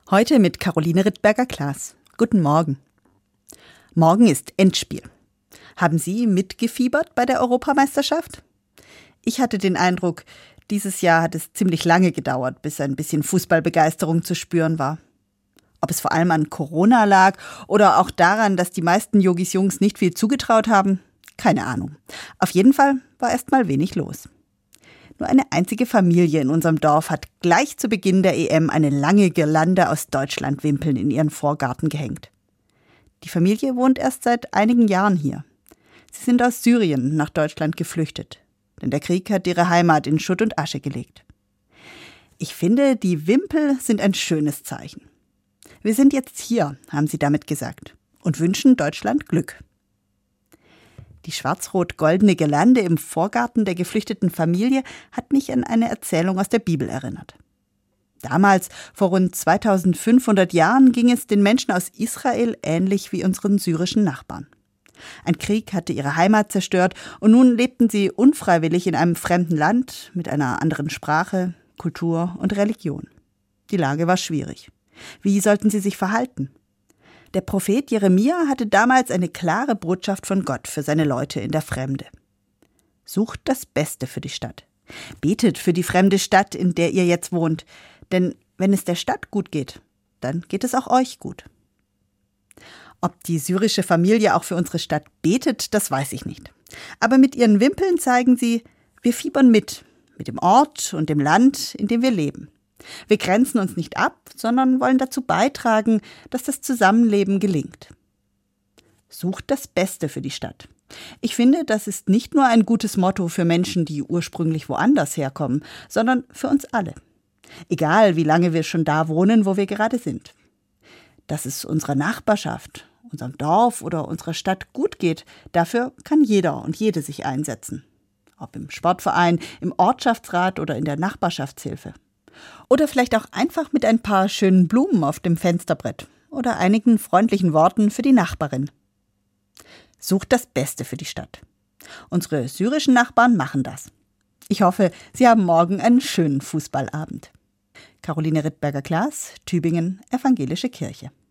Heute mit Caroline Rittberger-Klaas. Guten Morgen. Morgen ist Endspiel. Haben Sie mitgefiebert bei der Europameisterschaft? Ich hatte den Eindruck, dieses Jahr hat es ziemlich lange gedauert, bis ein bisschen Fußballbegeisterung zu spüren war. Ob es vor allem an Corona lag oder auch daran, dass die meisten Yogis Jungs nicht viel zugetraut haben? Keine Ahnung. Auf jeden Fall war erst mal wenig los. Nur eine einzige Familie in unserem Dorf hat gleich zu Beginn der EM eine lange Girlande aus Deutschlandwimpeln in ihren Vorgarten gehängt. Die Familie wohnt erst seit einigen Jahren hier. Sie sind aus Syrien nach Deutschland geflüchtet, denn der Krieg hat ihre Heimat in Schutt und Asche gelegt. Ich finde, die Wimpel sind ein schönes Zeichen. Wir sind jetzt hier, haben sie damit gesagt, und wünschen Deutschland Glück. Die schwarz-rot-goldene Girlande im Vorgarten der geflüchteten Familie hat mich an eine Erzählung aus der Bibel erinnert. Damals, vor rund 2500 Jahren, ging es den Menschen aus Israel ähnlich wie unseren syrischen Nachbarn. Ein Krieg hatte ihre Heimat zerstört und nun lebten sie unfreiwillig in einem fremden Land mit einer anderen Sprache, Kultur und Religion. Die Lage war schwierig. Wie sollten sie sich verhalten? Der Prophet Jeremia hatte damals eine klare Botschaft von Gott für seine Leute in der Fremde. Sucht das Beste für die Stadt. Betet für die fremde Stadt, in der ihr jetzt wohnt. Denn wenn es der Stadt gut geht, dann geht es auch euch gut. Ob die syrische Familie auch für unsere Stadt betet, das weiß ich nicht. Aber mit ihren Wimpeln zeigen sie, wir fiebern mit dem Ort und dem Land, in dem wir leben. Wir grenzen uns nicht ab, sondern wollen dazu beitragen, dass das Zusammenleben gelingt. Sucht das Beste für die Stadt. Ich finde, das ist nicht nur ein gutes Motto für Menschen, die ursprünglich woanders herkommen, sondern für uns alle. Egal, wie lange wir schon da wohnen, wo wir gerade sind. Dass es unserer Nachbarschaft, unserem Dorf oder unserer Stadt gut geht, dafür kann jeder und jede sich einsetzen. Ob im Sportverein, im Ortschaftsrat oder in der Nachbarschaftshilfe. Oder vielleicht auch einfach mit ein paar schönen Blumen auf dem Fensterbrett oder einigen freundlichen Worten für die Nachbarin. Sucht das Beste für die Stadt. Unsere syrischen Nachbarn machen das. Ich hoffe, Sie haben morgen einen schönen Fußballabend. Caroline Rittberger-Klaas, Tübingen, Evangelische Kirche.